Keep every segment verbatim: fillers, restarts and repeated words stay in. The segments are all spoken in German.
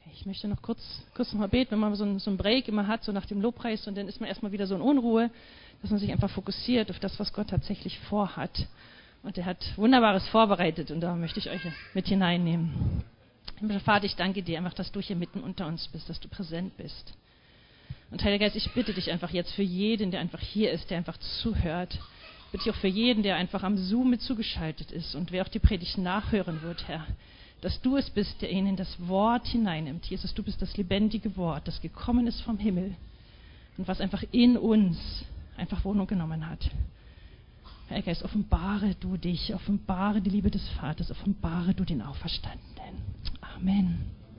Ich möchte noch kurz, kurz noch mal beten, wenn man so einen, so einen Break immer hat, so nach dem Lobpreis, und dann ist man erstmal wieder so in Unruhe, dass man sich einfach fokussiert auf das, was Gott tatsächlich vorhat. Und er hat Wunderbares vorbereitet, und da möchte ich euch mit hineinnehmen. Vater, ich danke dir einfach, dass du hier mitten unter uns bist, dass du präsent bist. Und Heiliger Geist, ich bitte dich einfach jetzt für jeden, der einfach hier ist, der einfach zuhört. Ich bitte dich auch für jeden, der einfach am Zoom mit zugeschaltet ist und wer auch die Predigt nachhören wird, Herr, dass du es bist, der ihnen das Wort hineinnimmt. Jesus, du bist das lebendige Wort, das gekommen ist vom Himmel und was einfach in uns einfach Wohnung genommen hat. Herr Geist, offenbare du dich, offenbare die Liebe des Vaters, offenbare du den Auferstandenen. Amen.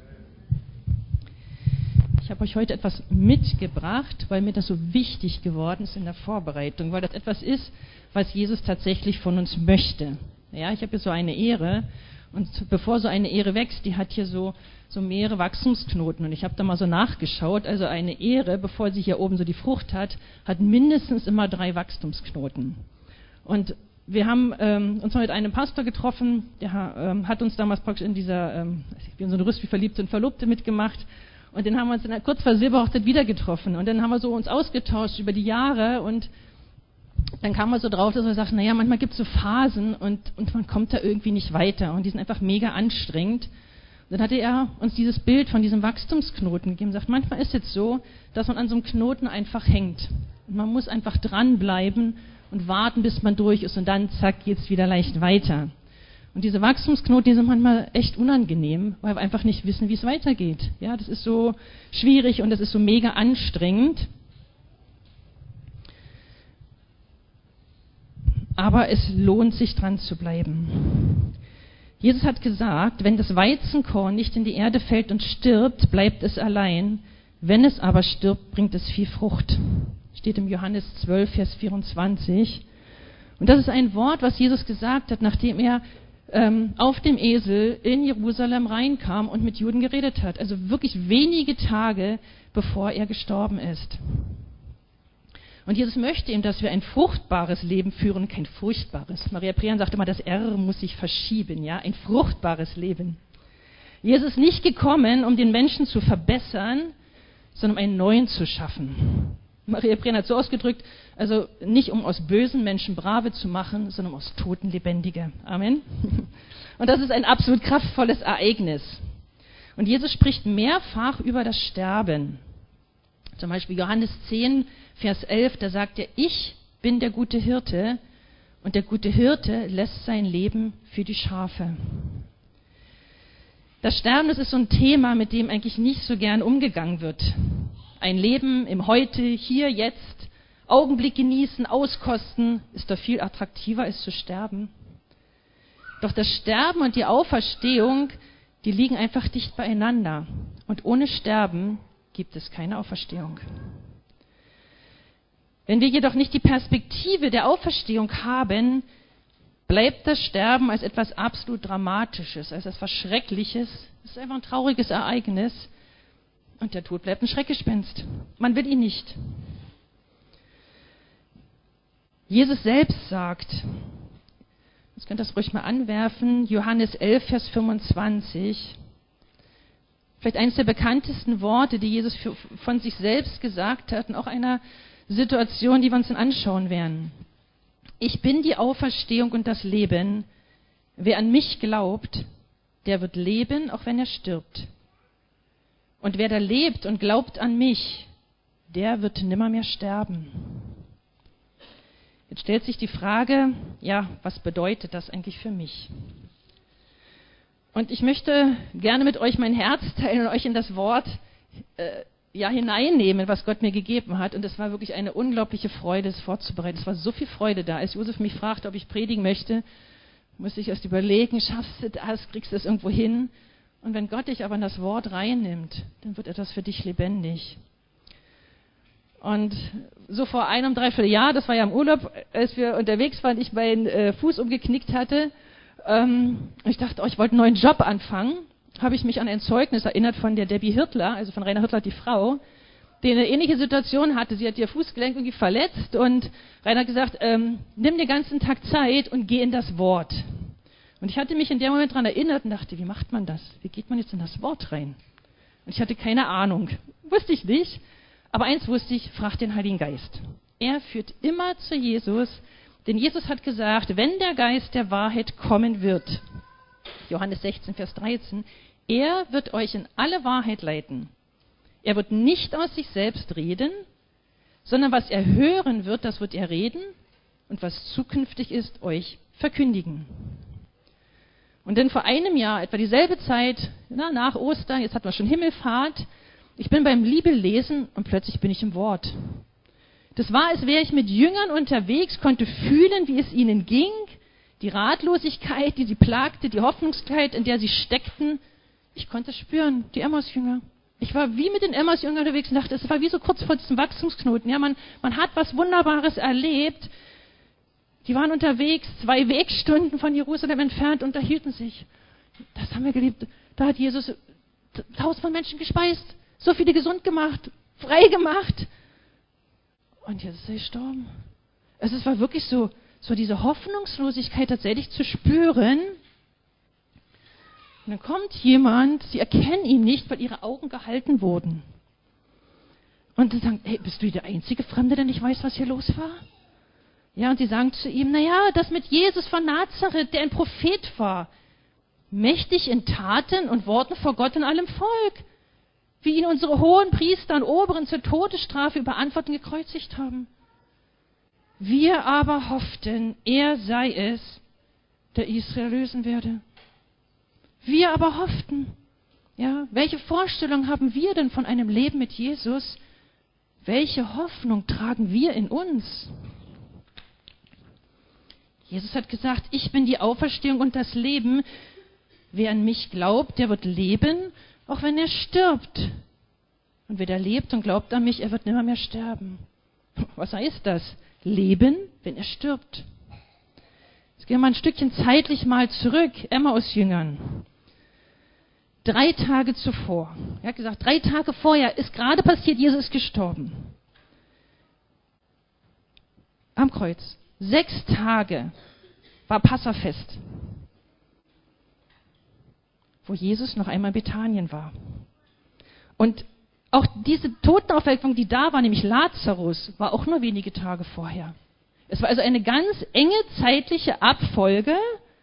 Ich habe euch heute etwas mitgebracht, weil mir das so wichtig geworden ist in der Vorbereitung, weil das etwas ist, was Jesus tatsächlich von uns möchte. Ja, ich habe hier so eine Ähre, und bevor so eine Ähre wächst, die hat hier so, so mehrere Wachstumsknoten, und ich habe da mal so nachgeschaut, also eine Ähre, bevor sie hier oben so die Frucht hat, hat mindestens immer drei Wachstumsknoten. Und wir haben ähm, uns mal mit einem Pastor getroffen, der ähm, hat uns damals praktisch in dieser, ähm, wir haben so eine Rüst wie verliebt sind Verlobte mitgemacht, und dann haben wir uns in der, kurz vor Silberhochzeit wieder getroffen, und dann haben wir so uns ausgetauscht über die Jahre, und dann kam man so drauf, dass wir sagten, naja, manchmal gibt es so Phasen und, und man kommt da irgendwie nicht weiter und die sind einfach mega anstrengend. Und dann hatte er uns dieses Bild von diesem Wachstumsknoten gegeben und sagt, manchmal ist es so, dass man an so einem Knoten einfach hängt. Und man muss einfach dranbleiben und warten, bis man durch ist, und dann zack, geht's wieder leicht weiter. Und diese Wachstumsknoten, die sind manchmal echt unangenehm, weil wir einfach nicht wissen, wie es weitergeht. Ja, das ist so schwierig und das ist so mega anstrengend. Aber es lohnt sich, dran zu bleiben. Jesus hat gesagt, wenn das Weizenkorn nicht in die Erde fällt und stirbt, bleibt es allein. Wenn es aber stirbt, bringt es viel Frucht. Steht im Johannes zwölf, Vers vierundzwanzig. Und das ist ein Wort, was Jesus gesagt hat, nachdem er ähm, auf dem Esel in Jerusalem reinkam und mit Juden geredet hat. Also wirklich wenige Tage, bevor er gestorben ist. Und Jesus möchte ihm, dass wir ein fruchtbares Leben führen, kein furchtbares. Maria Prian sagt immer, das R muss sich verschieben, ja, ein fruchtbares Leben. Jesus ist nicht gekommen, um den Menschen zu verbessern, sondern um einen neuen zu schaffen. Maria Prian hat so ausgedrückt, also nicht um aus bösen Menschen brave zu machen, sondern um aus Toten lebendige. Amen. Und das ist ein absolut kraftvolles Ereignis. Und Jesus spricht mehrfach über das Sterben. Zum Beispiel Johannes zehn, Vers elf, da sagt er, ich bin der gute Hirte und der gute Hirte lässt sein Leben für die Schafe. Das Sterben, das ist so ein Thema, mit dem eigentlich nicht so gern umgegangen wird. Ein Leben im Heute, hier, jetzt, Augenblick genießen, auskosten, ist doch viel attraktiver als zu sterben. Doch das Sterben und die Auferstehung, die liegen einfach dicht beieinander. Und ohne Sterben gibt es keine Auferstehung. Wenn wir jedoch nicht die Perspektive der Auferstehung haben, bleibt das Sterben als etwas absolut Dramatisches, als etwas Schreckliches. Es ist einfach ein trauriges Ereignis. Und der Tod bleibt ein Schreckgespenst. Man will ihn nicht. Jesus selbst sagt, jetzt könnt ihr das ruhig mal anwerfen, Johannes elf, Vers fünfundzwanzig, vielleicht eines der bekanntesten Worte, die Jesus für, von sich selbst gesagt hat und auch einer Situation, die wir uns dann anschauen werden. Ich bin die Auferstehung und das Leben. Wer an mich glaubt, der wird leben, auch wenn er stirbt. Und wer da lebt und glaubt an mich, der wird nimmermehr sterben. Jetzt stellt sich die Frage, ja, was bedeutet das eigentlich für mich? Und ich möchte gerne mit euch mein Herz teilen und euch in das Wort äh, ja, hineinnehmen, was Gott mir gegeben hat. Und es war wirklich eine unglaubliche Freude, es vorzubereiten. Es war so viel Freude da. Als Josef mich fragte, ob ich predigen möchte, musste ich erst überlegen, schaffst du das, kriegst du das irgendwo hin? Und wenn Gott dich aber in das Wort reinnimmt, dann wird etwas für dich lebendig. Und so vor einem, dreiviertel Jahr, das war ja im Urlaub, als wir unterwegs waren, ich meinen äh, Fuß umgeknickt hatte, ähm, ich dachte, oh, ich wollte einen neuen Job anfangen, habe ich mich an ein Zeugnis erinnert von der Debbie Hirtler, also von Rainer Hirtler, die Frau, die eine ähnliche Situation hatte. Sie hat ihr Fußgelenk irgendwie verletzt und Rainer hat gesagt, ähm, nimm den ganzen Tag Zeit und geh in das Wort. Und ich hatte mich in dem Moment daran erinnert und dachte, wie macht man das? Wie geht man jetzt in das Wort rein? Und ich hatte keine Ahnung. Wusste ich nicht. Aber eins wusste ich, frag den Heiligen Geist. Er führt immer zu Jesus, denn Jesus hat gesagt, wenn der Geist der Wahrheit kommen wird, Johannes sechzehn, Vers dreizehn, er wird euch in alle Wahrheit leiten. Er wird nicht aus sich selbst reden, sondern was er hören wird, das wird er reden und was zukünftig ist, euch verkündigen. Und dann vor einem Jahr, etwa dieselbe Zeit, na, nach Ostern, jetzt hatten wir schon Himmelfahrt, ich bin beim Bibellesen und plötzlich bin ich im Wort. Das war, als wäre ich mit Jüngern unterwegs, konnte fühlen, wie es ihnen ging, die Ratlosigkeit, die sie plagte, die Hoffnungslosigkeit, in der sie steckten. Ich konnte es spüren, die Emmaus-Jünger. Ich war wie mit den Emmaus-Jüngern unterwegs und dachte, es war wie so kurz vor diesem Wachstumsknoten. Ja, man, man hat was Wunderbares erlebt. Die waren unterwegs, zwei Wegstunden von Jerusalem entfernt, unterhielten sich. Das haben wir geliebt. Da hat Jesus tausend von Menschen gespeist, so viele gesund gemacht, frei gemacht. Und jetzt ist er gestorben. Also es war wirklich so, so diese Hoffnungslosigkeit tatsächlich zu spüren. Und dann kommt jemand, sie erkennen ihn nicht, weil ihre Augen gehalten wurden. Und sie sagen, hey, bist du der einzige Fremde, der nicht weiß, was hier los war? Ja, und sie sagen zu ihm, naja, das mit Jesus von Nazareth, der ein Prophet war, mächtig in Taten und Worten vor Gott und allem Volk, wie ihn unsere hohen Priester und Oberen zur Todesstrafe überantwortet und gekreuzigt haben. Wir aber hofften, er sei es, der Israel lösen werde. Wir aber hofften. Ja, welche Vorstellung haben wir denn von einem Leben mit Jesus? Welche Hoffnung tragen wir in uns? Jesus hat gesagt, ich bin die Auferstehung und das Leben. Wer an mich glaubt, der wird leben, auch wenn er stirbt. Und wer da lebt und glaubt an mich, er wird nimmer mehr sterben. Was heißt das? Leben, wenn er stirbt. Jetzt gehen wir mal ein Stückchen zeitlich mal zurück. Emmaus-Jüngern. Drei Tage zuvor. Er hat gesagt, drei Tage vorher ist gerade passiert, Jesus ist gestorben. Am Kreuz. Sechs Tage war Passafest, wo Jesus noch einmal in Bethanien war. Und auch diese Totenauferweckung, die da war, nämlich Lazarus, war auch nur wenige Tage vorher. Es war also eine ganz enge zeitliche Abfolge.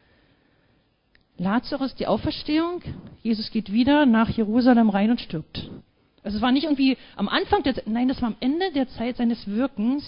Lazarus, die Auferstehung, Jesus geht wieder nach Jerusalem rein und stirbt. Also es war nicht irgendwie am Anfang der Zeit, nein, das war am Ende der Zeit seines Wirkens,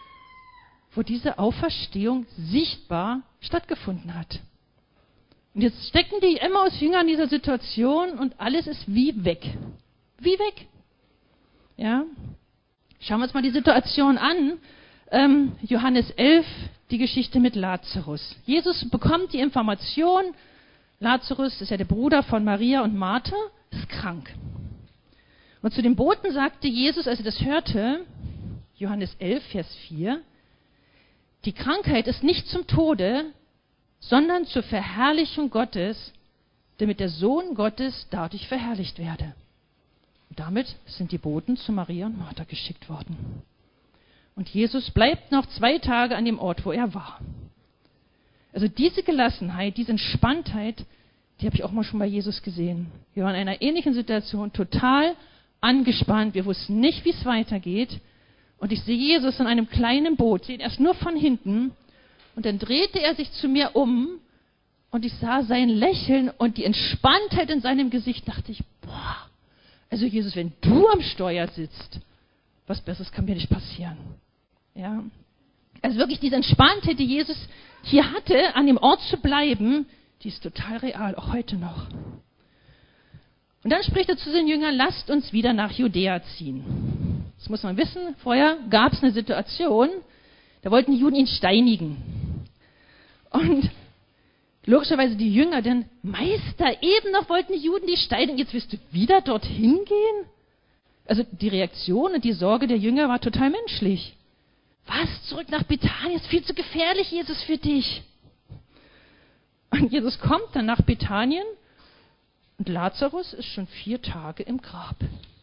wo diese Auferstehung sichtbar stattgefunden hat. Und jetzt stecken die Emmaus-Jünger in dieser Situation und alles ist wie weg. Wie weg. Ja? Schauen wir uns mal die Situation an. Ähm, Johannes elf, die Geschichte mit Lazarus. Jesus bekommt die Information, Lazarus ist ja der Bruder von Maria und Martha, ist krank. Und zu den Boten sagte Jesus, als er das hörte, Johannes elf, Vers vier, die Krankheit ist nicht zum Tode, sondern zur Verherrlichung Gottes, damit der Sohn Gottes dadurch verherrlicht werde. Und damit sind die Boten zu Maria und Martha geschickt worden. Und Jesus bleibt noch zwei Tage an dem Ort, wo er war. Also diese Gelassenheit, diese Entspanntheit, die habe ich auch mal schon bei Jesus gesehen. Wir waren in einer ähnlichen Situation, total angespannt. Wir wussten nicht, wie es weitergeht. Und ich sehe Jesus in einem kleinen Boot, sehe ihn erst nur von hinten. Und dann drehte er sich zu mir um und ich sah sein Lächeln und die Entspanntheit in seinem Gesicht. Dachte ich, boah, also Jesus, wenn du am Steuer sitzt, was Besseres kann mir nicht passieren. Ja. Also wirklich diese Entspanntheit, die Jesus hier hatte, an dem Ort zu bleiben, die ist total real, auch heute noch. Und dann spricht er zu den Jüngern, lasst uns wieder nach Judäa ziehen. Das muss man wissen, vorher gab es eine Situation, da wollten die Juden ihn steinigen. Und logischerweise die Jünger, denn Meister, eben noch wollten die Juden die steinigen, jetzt willst du wieder dorthin gehen? Also die Reaktion und die Sorge der Jünger war total menschlich. Was, zurück nach Bethanien, ist viel zu gefährlich, Jesus, für dich. Und Jesus kommt dann nach Bethanien und Lazarus ist schon vier Tage im Grab.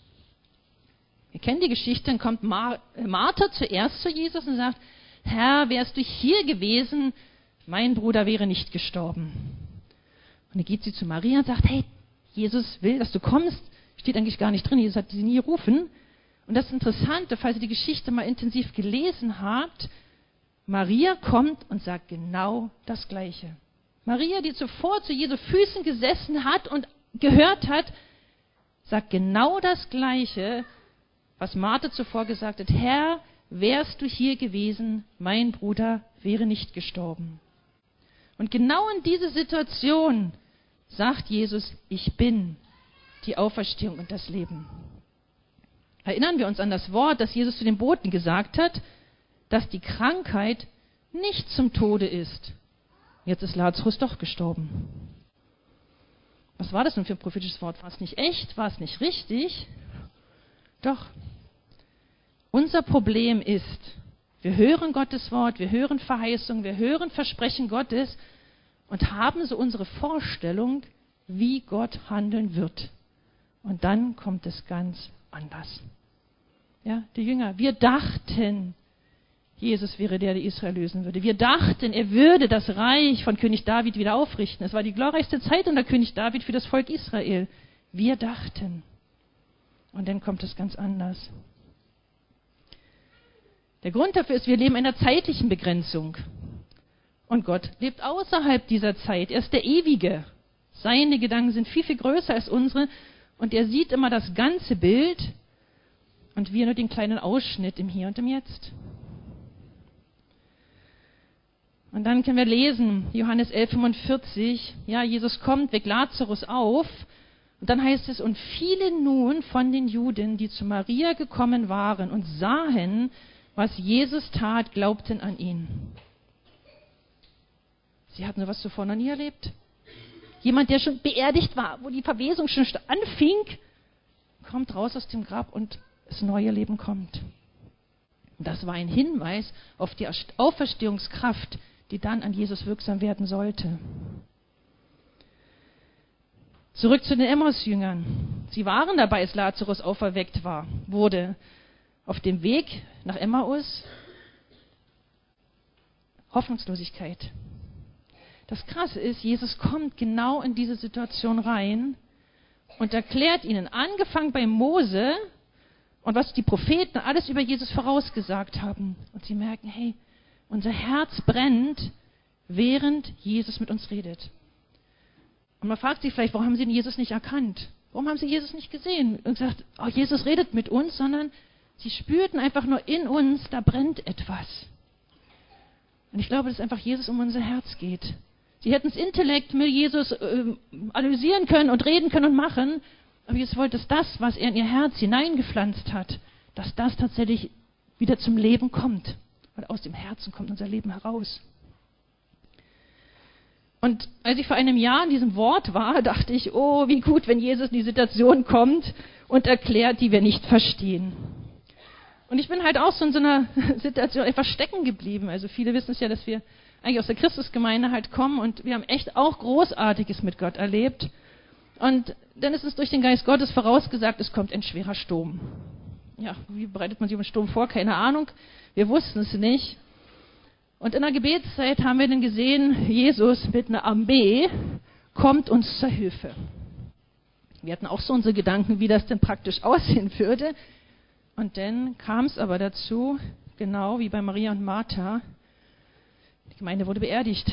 Wir kennen die Geschichte, dann kommt Mar- Martha zuerst zu Jesus und sagt, Herr, wärst du hier gewesen, mein Bruder wäre nicht gestorben. Und dann geht sie zu Maria und sagt, hey, Jesus will, dass du kommst, Steht eigentlich gar nicht drin, Jesus hat sie nie gerufen. Und das Interessante, falls ihr die Geschichte mal intensiv gelesen habt, Maria kommt und sagt genau das Gleiche. Maria, die zuvor zu Jesu Füßen gesessen hat und gehört hat, sagt genau das Gleiche, was Martha zuvor gesagt hat. Herr, wärst du hier gewesen, mein Bruder wäre nicht gestorben. Und genau in diese Situation sagt Jesus, ich bin die Auferstehung und das Leben. Erinnern wir uns an das Wort, das Jesus zu den Boten gesagt hat, dass die Krankheit nicht zum Tode ist. Jetzt ist Lazarus doch gestorben. Was war das denn für ein prophetisches Wort? War es nicht echt? War es nicht richtig? Doch. Unser Problem ist, wir hören Gottes Wort, wir hören Verheißungen, wir hören Versprechen Gottes und haben so unsere Vorstellung, wie Gott handeln wird. Und dann kommt es ganz anders. Ja, die Jünger, wir dachten, Jesus wäre der, der Israel lösen würde. Wir dachten, er würde das Reich von König David wieder aufrichten. Es war die glorreichste Zeit unter König David für das Volk Israel. Wir dachten. Und dann kommt es ganz anders. Der Grund dafür ist, wir leben in einer zeitlichen Begrenzung. Und Gott lebt außerhalb dieser Zeit. Er ist der Ewige. Seine Gedanken sind viel, viel größer als unsere. Und er sieht immer das ganze Bild und wir nur den kleinen Ausschnitt im Hier und im Jetzt. Und dann können wir lesen, Johannes elf fünfundvierzig, ja, Jesus kommt, weckt Lazarus auf. Und dann heißt es, und viele nun von den Juden, die zu Maria gekommen waren und sahen, was Jesus tat, glaubten an ihn. Sie hatten sowas zuvor noch nie erlebt. Jemand, der schon beerdigt war, wo die Verwesung schon anfing, kommt raus aus dem Grab und das neue Leben kommt. Das war ein Hinweis auf die Auferstehungskraft, die dann an Jesus wirksam werden sollte. Zurück zu den Emmaus-Jüngern. Sie waren dabei, als Lazarus auferweckt war, wurde. Auf dem Weg nach Emmaus Hoffnungslosigkeit. Das Krasse ist, Jesus kommt genau in diese Situation rein und erklärt ihnen, angefangen bei Mose und was die Propheten alles über Jesus vorausgesagt haben. Und sie merken, hey, unser Herz brennt, während Jesus mit uns redet. Und man fragt sich vielleicht, warum haben sie den Jesus nicht erkannt? Warum haben sie Jesus nicht gesehen und gesagt, oh, Jesus redet mit uns, sondern sie spürten einfach nur in uns, da brennt etwas. Und ich glaube, dass einfach Jesus um unser Herz geht. Sie hätten das Intellekt mit Jesus äh, analysieren können und reden können und machen, aber Jesus wollte, dass das, was er in ihr Herz hineingepflanzt hat, dass das tatsächlich wieder zum Leben kommt. Weil aus dem Herzen kommt unser Leben heraus. Und als ich vor einem Jahr in diesem Wort war, dachte ich, oh, wie gut, wenn Jesus in die Situation kommt und erklärt, die wir nicht verstehen. Und ich bin halt auch so in so einer Situation etwas stecken geblieben. Also viele wissen es ja, dass wir eigentlich aus der Christusgemeinde halt kommen und wir haben echt auch Großartiges mit Gott erlebt. Und dann ist es durch den Geist Gottes vorausgesagt, es kommt ein schwerer Sturm. Ja, wie bereitet man sich auf einen Sturm vor? Keine Ahnung. Wir wussten es nicht. Und in der Gebetszeit haben wir dann gesehen, Jesus mit einer Armee kommt uns zur Hilfe. Wir hatten auch so unsere Gedanken, wie das denn praktisch aussehen würde. Und dann kam es aber dazu, genau wie bei Maria und Martha, die Gemeinde wurde beerdigt.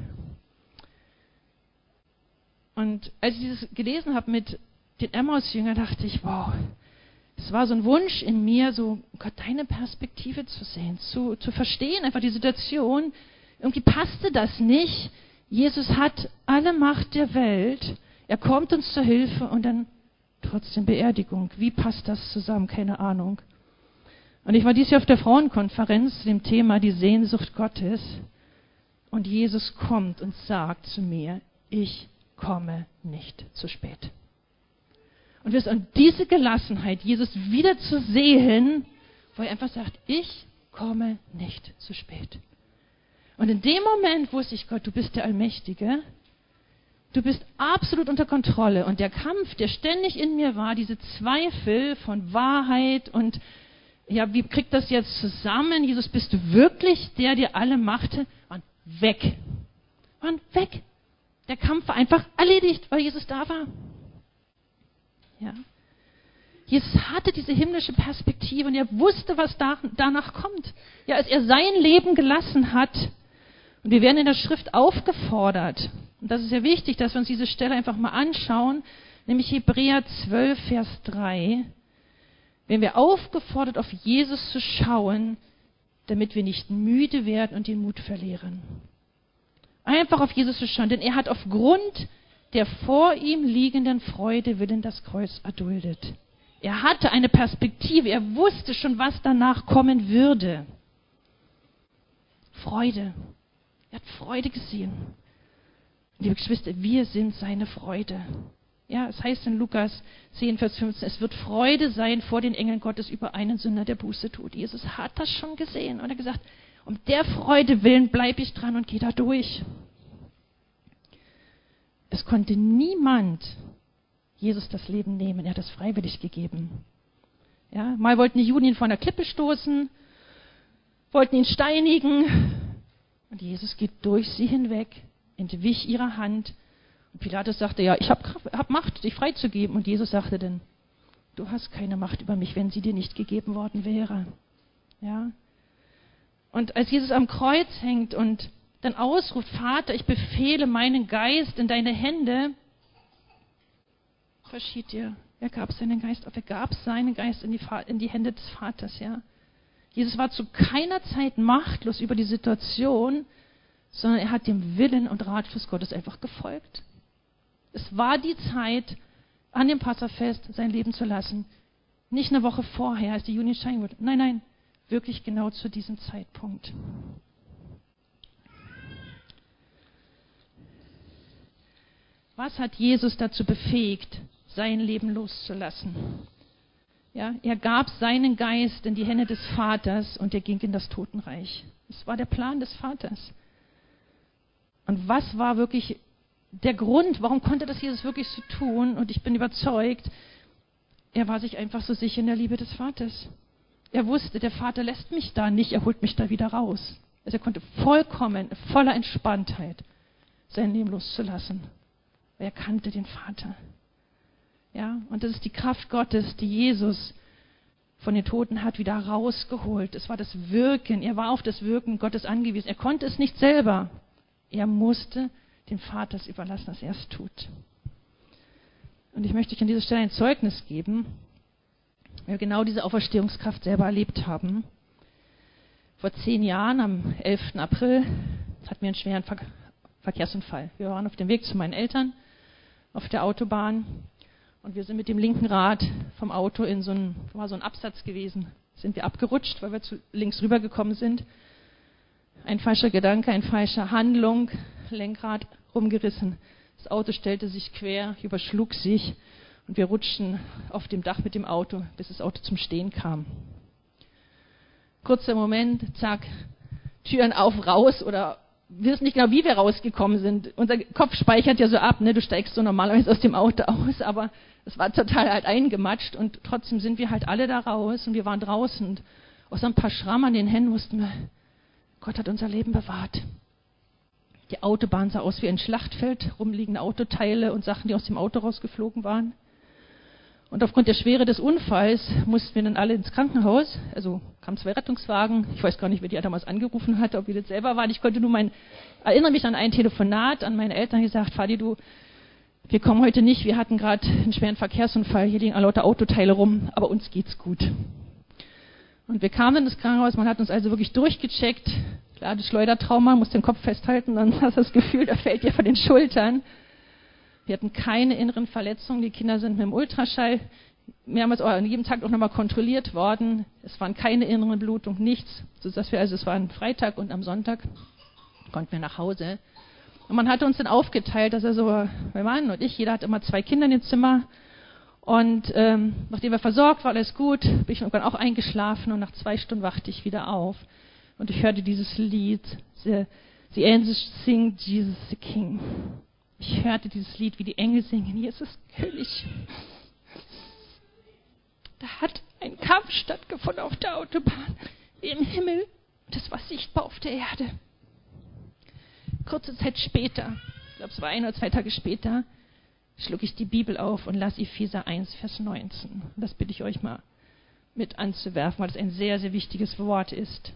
Und als ich dieses gelesen habe mit den Emmaus-Jüngern, dachte ich, wow, es war so ein Wunsch in mir, so Gott, deine Perspektive zu sehen, zu, zu verstehen, einfach die Situation. Irgendwie passte das nicht. Jesus hat alle Macht der Welt. Er kommt uns zur Hilfe und dann trotzdem Beerdigung. Wie passt das zusammen? Keine Ahnung. Und ich war dieses Jahr auf der Frauenkonferenz zu dem Thema die Sehnsucht Gottes. Und Jesus kommt und sagt zu mir, ich komme nicht zu spät. Und wir sind an diese Gelassenheit, Jesus wieder zu sehen, wo er einfach sagt, ich komme nicht zu spät. Und in dem Moment wusste ich, Gott, du bist der Allmächtige. Du bist absolut unter Kontrolle. Und der Kampf, der ständig in mir war, diese Zweifel von Wahrheit und ja, wie kriegt das jetzt zusammen? Jesus, bist du wirklich der, der alle Macht hat? Waren weg. Waren weg. Der Kampf war einfach erledigt, weil Jesus da war. Ja. Jesus hatte diese himmlische Perspektive und er wusste, was da, danach kommt. Ja, als er sein Leben gelassen hat, und wir werden in der Schrift aufgefordert, und das ist ja wichtig, dass wir uns diese Stelle einfach mal anschauen, nämlich Hebräer zwölf, Vers drei, werden wir aufgefordert, auf Jesus zu schauen, damit wir nicht müde werden und den Mut verlieren. Einfach auf Jesus zu schauen, denn er hat aufgrund der vor ihm liegenden Freude willen das Kreuz erduldet. Er hatte eine Perspektive, er wusste schon, was danach kommen würde. Freude. Er hat Freude gesehen. Liebe Geschwister, wir sind seine Freude. Ja, es heißt in Lukas zehn, Vers fünfzehn, es wird Freude sein vor den Engeln Gottes über einen Sünder, der Buße tut. Jesus hat das schon gesehen und er hat gesagt, um der Freude willen bleibe ich dran und gehe da durch. Es konnte niemand Jesus das Leben nehmen. Er hat es freiwillig gegeben. Ja, mal wollten die Juden ihn von der Klippe stoßen, wollten ihn steinigen. Und Jesus geht durch sie hinweg, entwich ihrer Hand. Und Pilatus sagte, ja, ich habe hab Macht, dich freizugeben. Und Jesus sagte dann, du hast keine Macht über mich, wenn sie dir nicht gegeben worden wäre. Ja. Und als Jesus am Kreuz hängt und dann ausruft, Vater, ich befehle meinen Geist in deine Hände, verschied dir. Er gab seinen Geist auf, er gab seinen Geist in die, in die Hände des Vaters. Ja. Jesus war zu keiner Zeit machtlos über die Situation, sondern er hat dem Willen und Ratschluss Gottes einfach gefolgt. Es war die Zeit, an dem Passafest sein Leben zu lassen. Nicht eine Woche vorher, als die Juni scheinen wurde. Nein, nein, wirklich genau zu diesem Zeitpunkt. Was hat Jesus dazu befähigt, sein Leben loszulassen? Ja, er gab seinen Geist in die Hände des Vaters und er ging in das Totenreich. Das war der Plan des Vaters. Und was war wirklich der Grund, warum konnte das Jesus wirklich so tun? Und ich bin überzeugt, er war sich einfach so sicher in der Liebe des Vaters. Er wusste, der Vater lässt mich da nicht, er holt mich da wieder raus. Also er konnte vollkommen, voller Entspanntheit sein Leben loszulassen. Er kannte den Vater. Ja, und das ist die Kraft Gottes, die Jesus von den Toten hat wieder rausgeholt. Es war das Wirken, er war auf das Wirken Gottes angewiesen. Er konnte es nicht selber. Er musste dem Vater es überlassen, dass er es tut. Und ich möchte euch an dieser Stelle ein Zeugnis geben, weil wir genau diese Auferstehungskraft selber erlebt haben. Vor zehn Jahren, am elften April, hatten wir einen schweren Ver- Verkehrsunfall. Wir waren auf dem Weg zu meinen Eltern auf der Autobahn und wir sind mit dem linken Rad vom Auto in so ein, war so ein Absatz gewesen, sind wir abgerutscht, weil wir zu links rübergekommen sind. Ein falscher Gedanke, eine falsche Handlung, Lenkrad rumgerissen. Das Auto stellte sich quer, überschlug sich und wir rutschten auf dem Dach mit dem Auto, bis das Auto zum Stehen kam. Kurzer Moment, zack, Türen auf, raus oder wir wissen nicht genau, wie wir rausgekommen sind. Unser Kopf speichert ja so ab, ne? Du steigst so normalerweise aus dem Auto aus, aber es war total halt eingematscht und trotzdem sind wir halt alle da raus und wir waren draußen und aus ein paar Schrammen an den Händen wussten wir, Gott hat unser Leben bewahrt. Die Autobahn sah aus wie ein Schlachtfeld, rumliegende Autoteile und Sachen, die aus dem Auto rausgeflogen waren. Und aufgrund der Schwere des Unfalls mussten wir dann alle ins Krankenhaus. Also kamen zwei Rettungswagen. Ich weiß gar nicht, wer die damals angerufen hatte, ob wir das selber waren. Ich konnte nur mein, erinnere mich an ein Telefonat, an meine Eltern gesagt, Vati, du, wir kommen heute nicht. Wir hatten gerade einen schweren Verkehrsunfall. Hier liegen lauter Autoteile rum, aber uns geht's gut. Und wir kamen in das Krankenhaus. Man hat uns also wirklich durchgecheckt. Klar, das Schleudertrauma, muss den Kopf festhalten, dann hast du das Gefühl, da fällt dir von den Schultern. Wir hatten keine inneren Verletzungen. Die Kinder sind mit dem Ultraschall mehrmals an jedem Tag auch nochmal kontrolliert worden. Es waren keine inneren Blutungen, nichts. Sodass wir, also es war ein Freitag und am Sonntag konnten wir nach Hause. Und man hatte uns dann aufgeteilt, dass also mein Mann und ich, jeder hatte immer zwei Kinder in dem Zimmer. Und ähm, nachdem wir versorgt war, alles gut, bin ich irgendwann auch eingeschlafen und nach zwei Stunden wachte ich wieder auf. Und ich hörte dieses Lied, The, the Angels Sing Jesus the King. Ich hörte dieses Lied, wie die Engel singen, Jesus König. Da hat ein Kampf stattgefunden auf der Autobahn, wie im Himmel. Das war sichtbar auf der Erde. Kurze Zeit später, ich glaube es war ein oder zwei Tage später, schlucke ich die Bibel auf und lasse Epheser eins, Vers neunzehn. Das bitte ich euch mal mit anzuwerfen, weil es ein sehr, sehr wichtiges Wort ist.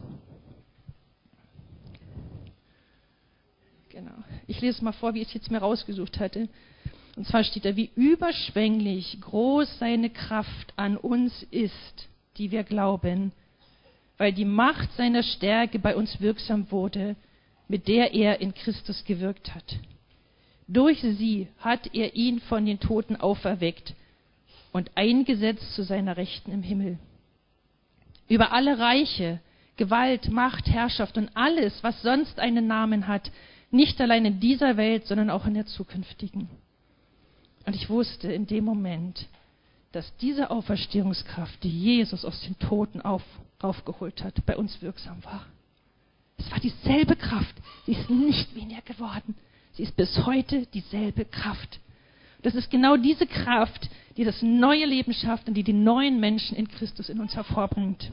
Genau. Ich lese es mal vor, wie ich es jetzt mir rausgesucht hatte. Und zwar steht da, wie überschwänglich groß seine Kraft an uns ist, die wir glauben, weil die Macht seiner Stärke bei uns wirksam wurde, mit der er in Christus gewirkt hat. Durch sie hat er ihn von den Toten auferweckt und eingesetzt zu seiner Rechten im Himmel. Über alle Reiche, Gewalt, Macht, Herrschaft und alles, was sonst einen Namen hat, nicht allein in dieser Welt, sondern auch in der zukünftigen. Und ich wusste in dem Moment, dass diese Auferstehungskraft, die Jesus aus den Toten auf, aufgeholt hat, bei uns wirksam war. Es war dieselbe Kraft. Sie ist nicht weniger geworden. Sie ist bis heute dieselbe Kraft. Das ist genau diese Kraft, die das neue Leben schafft und die die neuen Menschen in Christus in uns hervorbringt.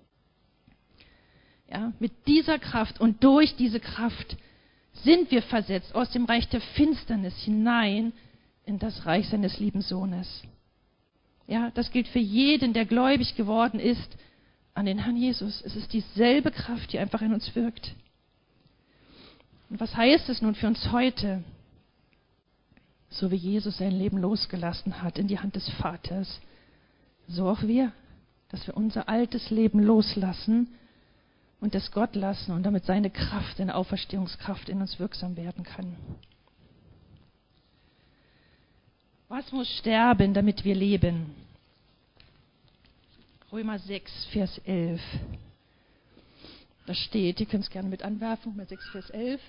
Ja, mit dieser Kraft und durch diese Kraft sind wir versetzt aus dem Reich der Finsternis hinein in das Reich seines lieben Sohnes. Ja, das gilt für jeden, der gläubig geworden ist an den Herrn Jesus. Es ist dieselbe Kraft, die einfach in uns wirkt. Und was heißt es nun für uns heute? So wie Jesus sein Leben losgelassen hat in die Hand des Vaters, so auch wir, dass wir unser altes Leben loslassen und es Gott lassen und damit seine Kraft, seine Auferstehungskraft in uns wirksam werden kann. Was muss sterben, damit wir leben? Römer sechs, Vers elf. Da steht, ihr könnt es gerne mit anwerfen, Römer sechs, Vers elf.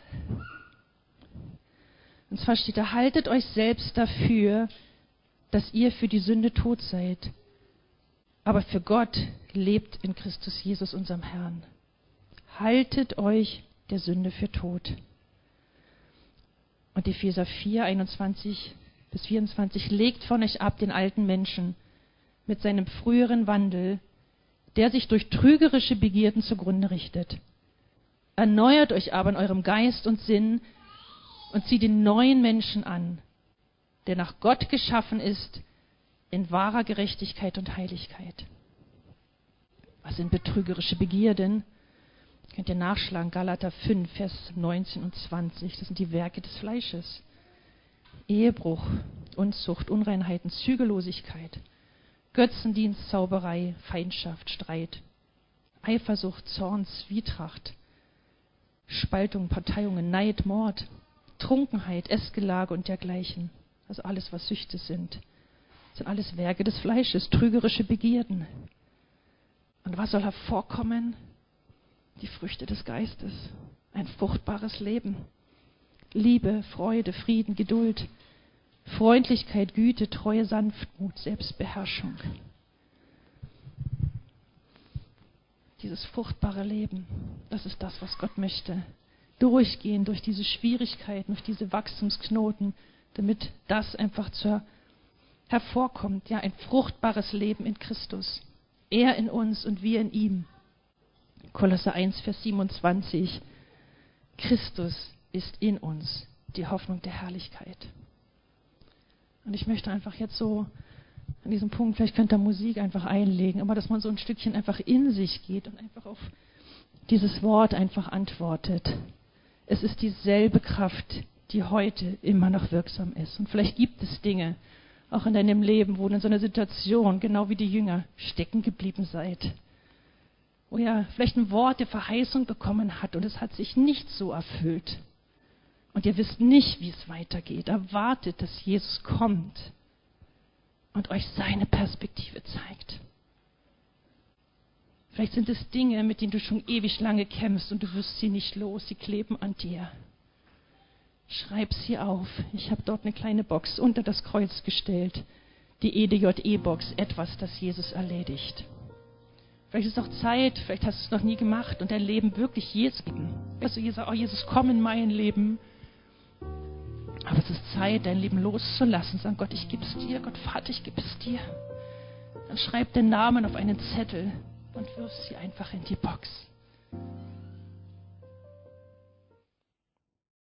Und zwar steht da, haltet euch selbst dafür, dass ihr für die Sünde tot seid, aber für Gott lebt in Christus Jesus, unserem Herrn. Haltet euch der Sünde für tot. Und Epheser vier, einundzwanzig bis vierundzwanzig, legt von euch ab den alten Menschen mit seinem früheren Wandel, der sich durch trügerische Begierden zugrunde richtet. Erneuert euch aber in eurem Geist und Sinn und zieht den neuen Menschen an, der nach Gott geschaffen ist, in wahrer Gerechtigkeit und Heiligkeit. Was sind betrügerische Begierden? Könnt ihr nachschlagen, Galater fünf, Vers neunzehn und zwanzig. Das sind die Werke des Fleisches. Ehebruch, Unzucht, Unreinheiten, Zügellosigkeit, Götzendienst, Zauberei, Feindschaft, Streit, Eifersucht, Zorn, Zwietracht, Spaltung, Parteiungen, Neid, Mord, Trunkenheit, Essgelage und dergleichen. Also alles, was Süchte sind. Das sind alles Werke des Fleisches, trügerische Begierden. Und was soll hervorkommen? Die Früchte des Geistes. Ein fruchtbares Leben. Liebe, Freude, Frieden, Geduld, Freundlichkeit, Güte, Treue, Sanftmut, Selbstbeherrschung. Dieses fruchtbare Leben, das ist das, was Gott möchte. Durchgehen durch diese Schwierigkeiten, durch diese Wachstumsknoten, damit das einfach zur hervorkommt. Ja, ein fruchtbares Leben in Christus. Er in uns und wir in ihm. Kolosser eins, Vers siebenundzwanzig. Christus ist in uns, die Hoffnung der Herrlichkeit. Und ich möchte einfach jetzt so an diesem Punkt, vielleicht könnt ihr Musik einfach einlegen, aber dass man so ein Stückchen einfach in sich geht und einfach auf dieses Wort einfach antwortet. Es ist dieselbe Kraft, die heute immer noch wirksam ist. Und vielleicht gibt es Dinge, auch in deinem Leben, wo du in so einer Situation, genau wie die Jünger, stecken geblieben seid. Wo ihr vielleicht ein Wort der Verheißung bekommen habt und es hat sich nicht so erfüllt. Und ihr wisst nicht, wie es weitergeht. Erwartet, dass Jesus kommt und euch seine Perspektive zeigt. Vielleicht sind es Dinge, mit denen du schon ewig lange kämpfst und du wirst sie nicht los. Sie kleben an dir. Schreib sie auf. Ich habe dort eine kleine Box unter das Kreuz gestellt. Die E D J E-Box. Etwas, das Jesus erledigt. Vielleicht ist es auch Zeit, vielleicht hast du es noch nie gemacht und dein Leben wirklich Jesus geben. Also Jesus, oh Jesus, komm in mein Leben. Aber es ist Zeit, dein Leben loszulassen. Sagen, Gott, ich gebe es dir. Gott, Vater, ich gebe es dir. Dann schreib den Namen auf einen Zettel und wirf sie einfach in die Box.